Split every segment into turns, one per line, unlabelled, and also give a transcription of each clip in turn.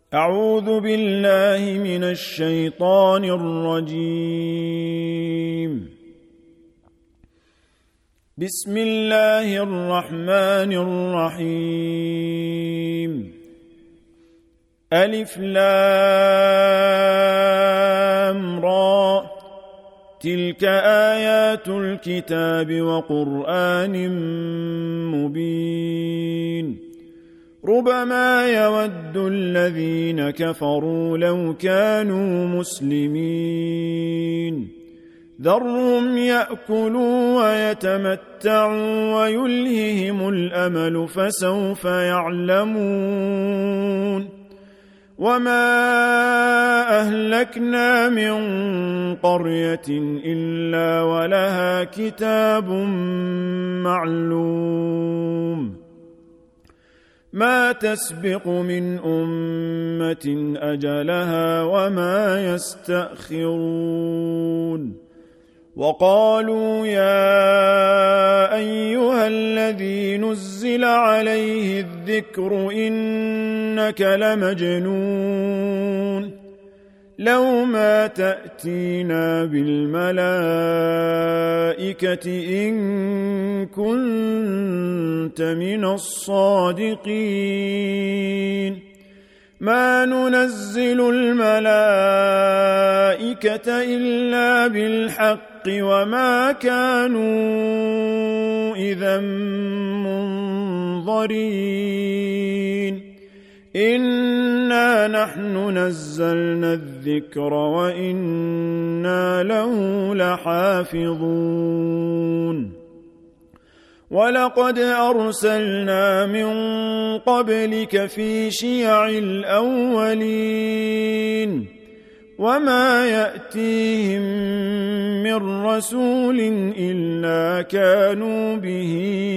أعوذ بالله من الشيطان الرجيم. بسم الله الرحمن الرحيم. ألف لام را، تلك آيات الكتاب وقرآن مبين. ربما يود الذين كفروا لو كانوا مسلمين. ذرهم يأكلوا ويتمتعوا ويلههم الأمل فسوف يعلمون. وما أهلكنا من قرية إلا ولها كتاب معلوم. ما تسبق من أمة أجلها وما يستأخرون. وقالوا يا أيها الذي نزل عليه الذكر إنك لمجنون. لو ما تأتينا بالملائكة إن كنت من الصادقين. ما ننزل الملائكة إلا بالحق وما كانوا إذا منظرين. إنا نحن نزلنا الذكر وإنا له لحافظون. ولقد أرسلنا من قبلك في شيع الأولين وما يأتيهم من رسول إلا كانوا به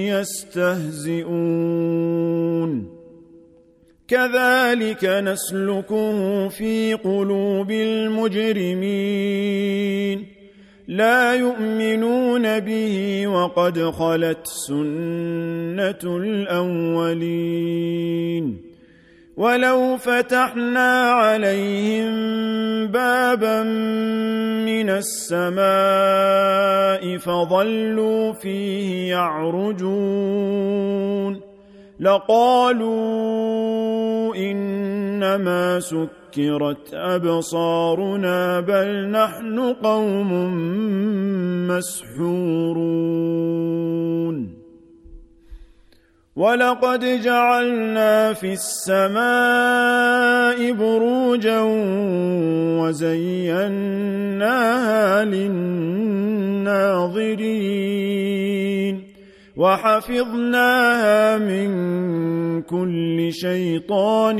يستهزئون. كذلك نسلكه في قلوب المجرمين. لا يؤمنون به وقد خلت سنة الأولين. ولو فتحنا عليهم بابا من السماء فظلوا فيه يعرجون لقالوا إنما سكرت أبصارنا بل نحن قوم مسحورون. ولقد جعلنا في السماء بروجا وزيناها للناظرين وحفظناها من كل شيطان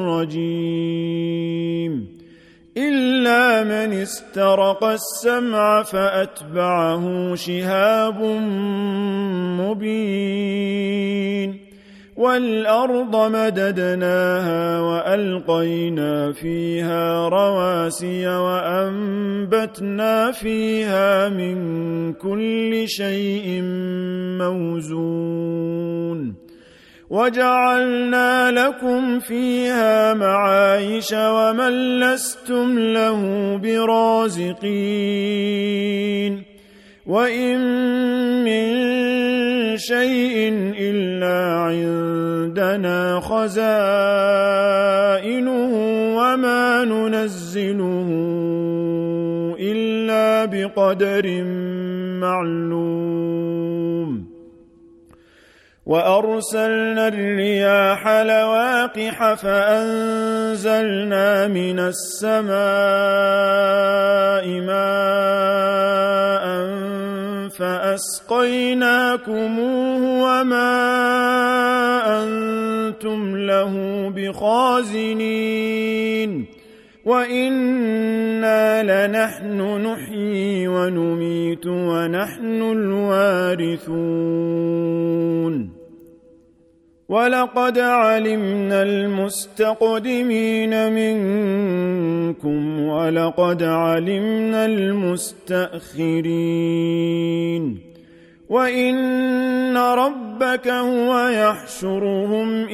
رجيم إلا من استرق السمع فأتبعه شهاب مبين. والأرض مددناها وألقينا فيها رواسي وأنبتنا فيها من كل شيء موزون. وجعلنا لكم فيها معايش ومن لستم له برازقين. وإن من شيء إلا عندنا خزائنه وما ننزله إلا بقدر معلوم. وأرسلنا الرياح لواقح فأنزلنا من السماء ماء فأسقيناكموه وما أنتم له بخازنين. وإنا لنحن نحيي ونميت ونحن الوارثون. ولقد علمنا المستقدمين منكم ولقد علمنا المستأخرين وإن ربك هو يحشرهم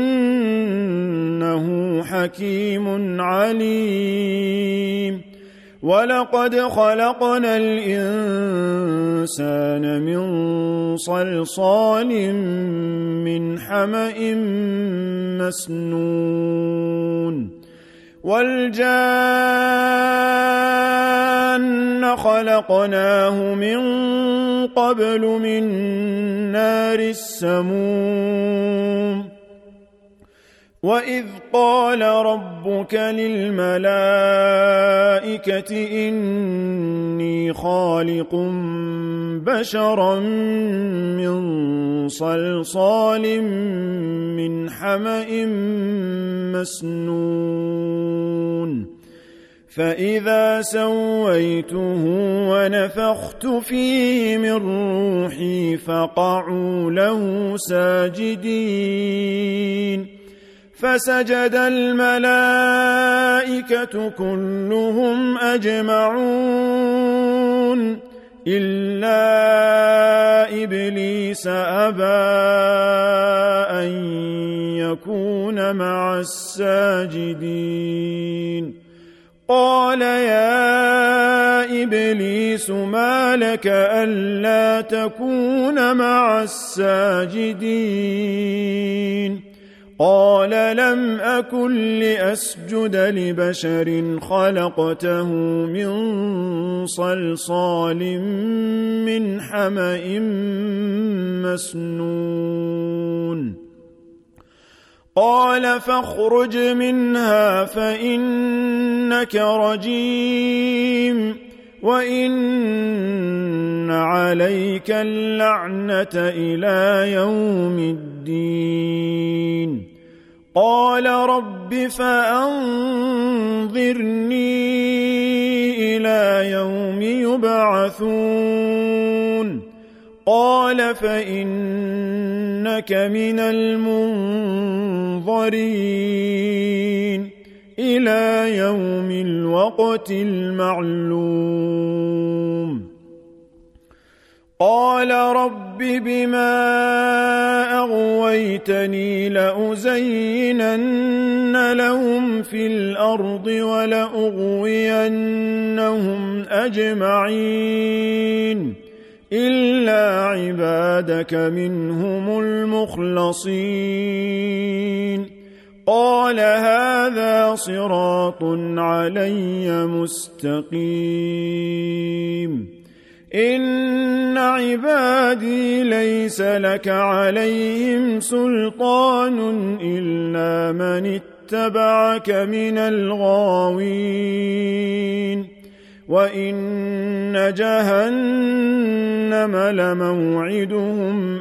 إنه حكيم عليم ولقد خلقنا الإنسان من صلصال من حمأ مسنون والجان خلقناه من قبل من نار السموم وإذ قال ربك للملائكة إني خالق بشرا من صلصال من حمأ مسنون فإذا سويته ونفخت فيه من روحي فقعوا له ساجدين فسجد الملائكة كلهم أجمعون إلا إبليس أبى أن يكون مع الساجدين قال يا إبليس ما لك ألا تكون مع الساجدين قال لم أكن لأسجد لبشر خلقته من صلصال من حمأ مسنون قال فاخرج منها فإنك رجيم وإن عليك اللعنة إلى يوم الدين قال رب فأنظرني إلى يوم يبعثون قال فإنك من المنظرين إلى يوم الوقت المعلوم قال رب بما أغويتني لأزينن لهم في الأرض ولأغوينهم أجمعين إلا عبادك منهم المخلصين قال هذا صراط علي مستقيم إن عبادي ليس لك عليهم سلطان إلا من اتبعك من الغاوين وإن جهنم لموعدهم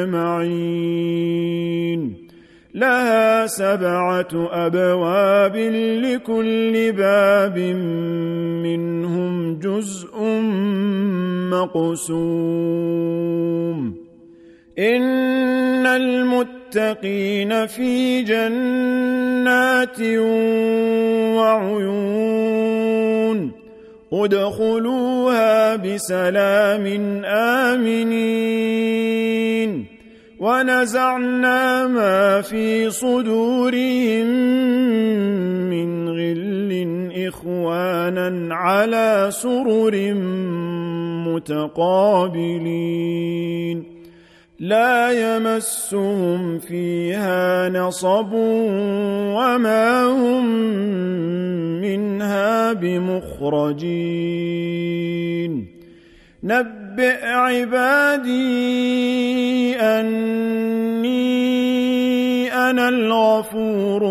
أجمعين لها 7 أبواب لكل باب منهم جزء مقسوم إن المتقين في جنات وعيون ادخلوها بسلام آمنين ونزعنا ما في صدورهم من غل إخوانا على سرر متقابلين لا يمسهم فيها نصب وما هم منها بمخرجين نبئ عبادي أني أنا الغفور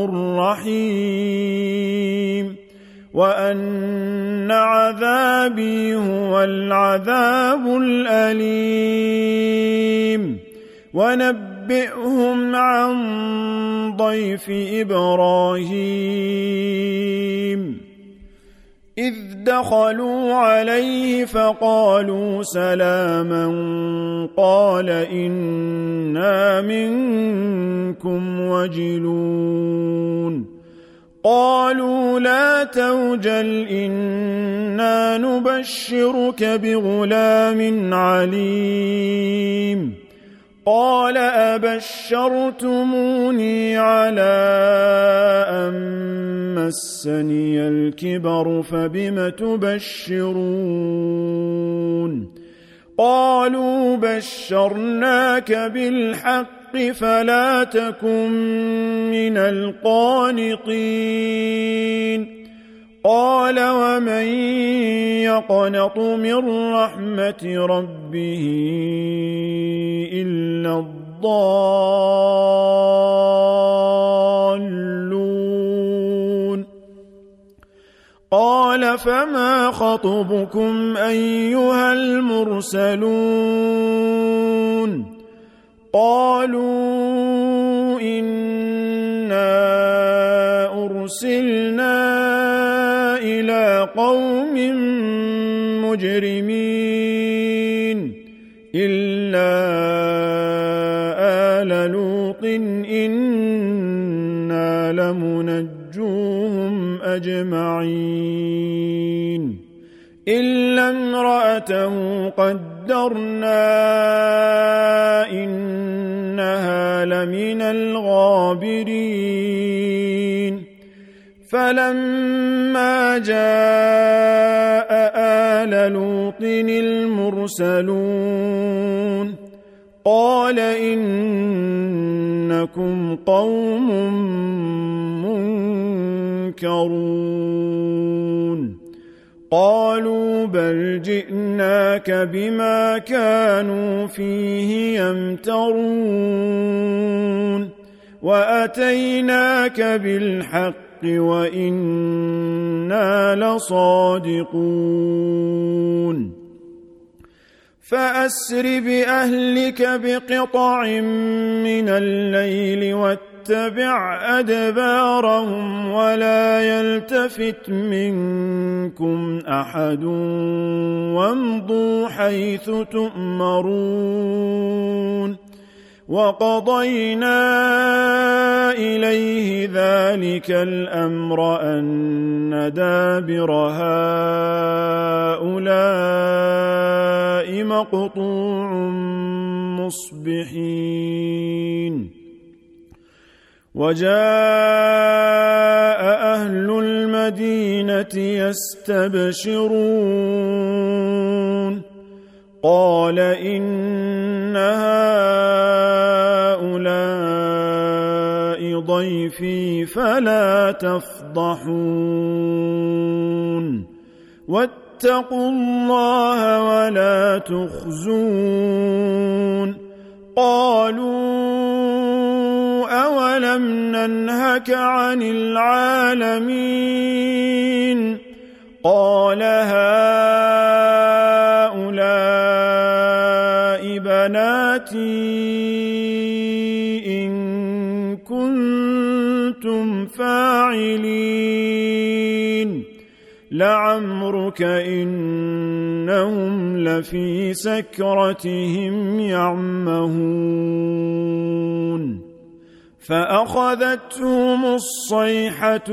الرحيم وأن عذابي هو العذاب الأليم ونبئهم عن ضيف إبراهيم إذ دخلوا عليه فقالوا سلاما قال إنا منكم وجلون قالوا لا توجل إنا نبشرك بغلام عليم قال أبشرتموني على أن مسني الكبر فبم تبشرون قالوا بشرناك بالحق فلا تكن من القانطين قال ومن يقنط من رحمة ربه إلا الضالون قال فما خطبكم أيها المرسلون قالوا إنا أرسلنا إلى قوم مجرمين إلا آل لوط إنا لمنجوهم أجمعين إلا امرأته قدرنا إنها لمن الغابرين فلما جاء آل لوط المرسلون قال إنكم قوم منكرون قالوا بل جئناك بما كانوا فيه يمترون وأتيناك بالحق وإنا لصادقون فأسر بأهلك بقطع من الليل واتبع أدبارهم ولا يلتفت منكم أحد وامضوا حيث تؤمرون وقضينا إليه ذلك الأمر أن دابر هؤلاء مقطوع مصبحين وجاء أهل المدينة يستبشرون قال إن هؤلاء ضيفي فلا تفضحون واتقوا الله ولا تخزون قالوا أولم ننهك عن العالمين قال هؤلاء بناتي إن كنتم فاعلين لعمرك إنهم لفي سكرتهم يعمهون فأخذتهم الصيحة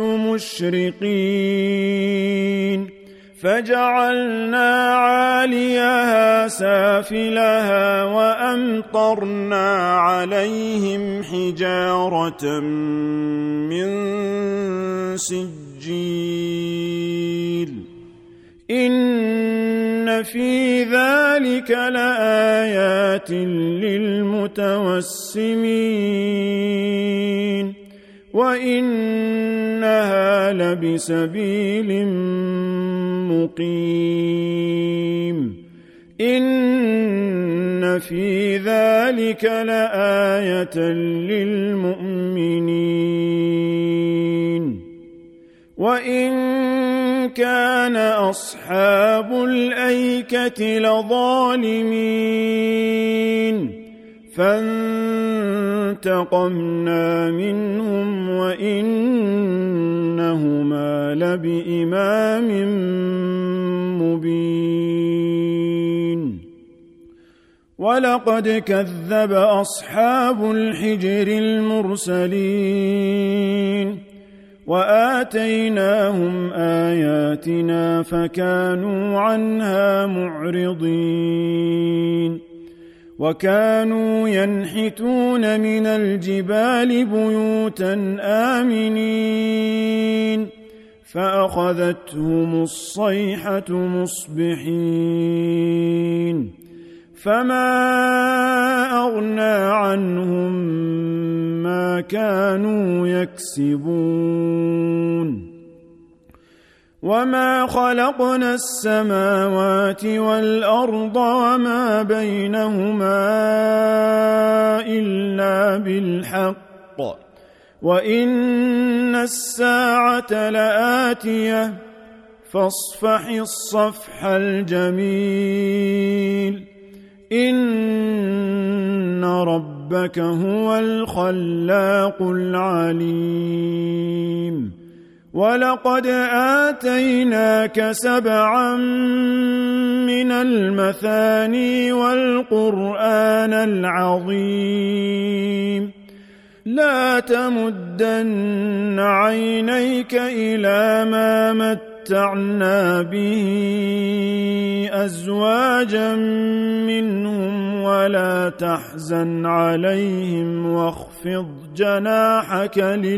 مشرقين فجعلنا عاليها سافلها وأمطرنا عليهم حجارة من سجيل إن في ذلك لآيات للمتوسمين وإنها لبسبيل مقيم إن في ذلك لآية للمؤمنين وإن كان أصحاب الأيكة لظالمين فانتقمنا منهم وإنهما لبإمام مبين ولقد كذب أصحاب الحجر المرسلين وآتيناهم آياتنا فكانوا عنها معرضين وكانوا ينحتون من الجبال بيوتا آمنين فأخذتهم الصيحة مصبحين فما أغنى عنهم ما كانوا يكسبون وما خلقنا السماوات والأرض وما بينهما إلا بالحق وإن الساعة لآتية فاصفح الصفح الجميل إن ربك هو الخلاق العليم ولقد آتيناك 7 من المثاني والقرآن العظيم لا تمدن عينيك إلى ما متعنا به أزواجا منهم ولا تحزن عليهم واخفض جناحك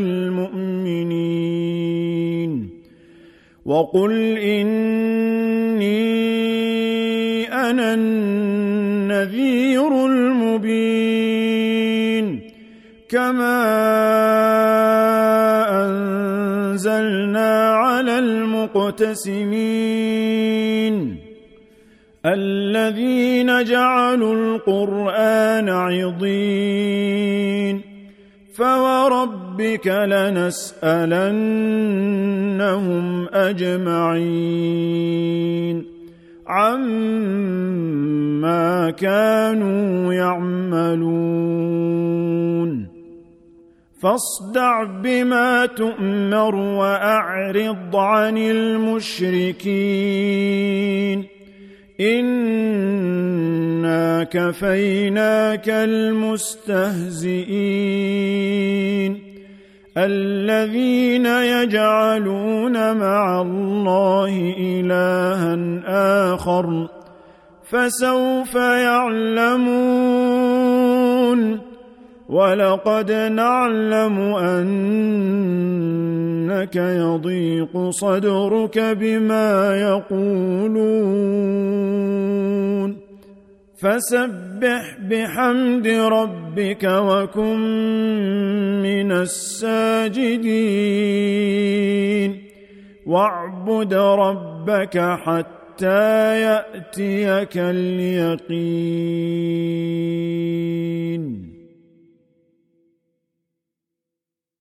للمؤمنين وقل إني أنا النذير المبين كما أنزلنا على المقتسمين الذين جعلوا القرآن عضين فوربك لنسألنهم أجمعين عما كانوا يعملون فاصدع بما تؤمر وأعرض عن المشركين إنا كفيناك المستهزئين الذين يجعلون مع الله إلها آخر فسوف يعلمون ولقد نعلم أنك يضيق صدرك بما يقولون فسبح بحمد ربك وكن من الساجدين واعبد ربك حتى يأتيك اليقين